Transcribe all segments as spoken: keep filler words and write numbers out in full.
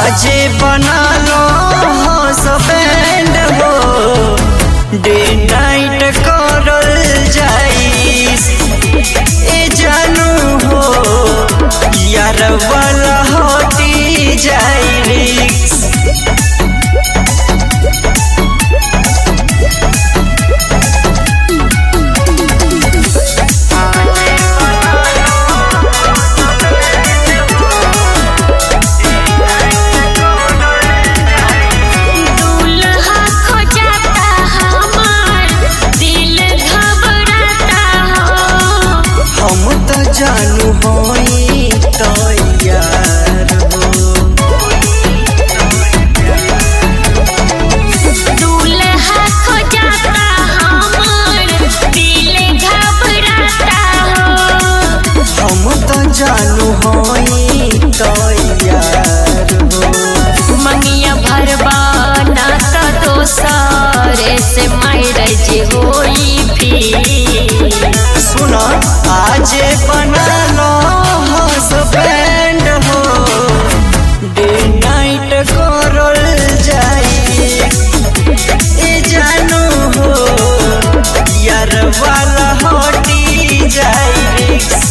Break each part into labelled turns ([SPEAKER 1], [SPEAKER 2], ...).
[SPEAKER 1] आजे बना लो बैंड हो डे नाइट करल जाई ए जानू हो यार वाला होती जाई रिक्स जानू होई तो यार हो
[SPEAKER 2] दूल्हा खो जाता हमार दिल घबराता हो
[SPEAKER 1] हम तो जानू होई तो यार हो
[SPEAKER 2] मंगिया भरवा ना तो दोसरे से मैरिज होई फिर
[SPEAKER 1] सुनो आजे बना लो बैंड हो डे नाइट करल जाई ए जानू हो यार वाला होती जाई रिक्स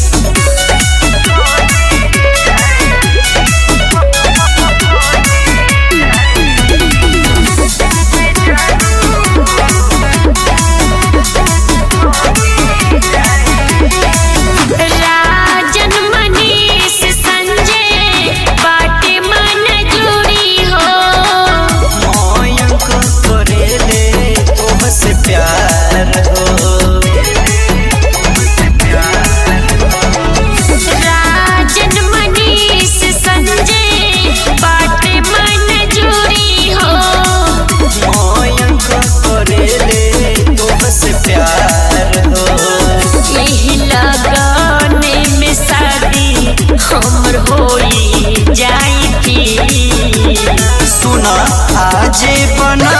[SPEAKER 1] हमर होई जाई फिर सुना आजे बना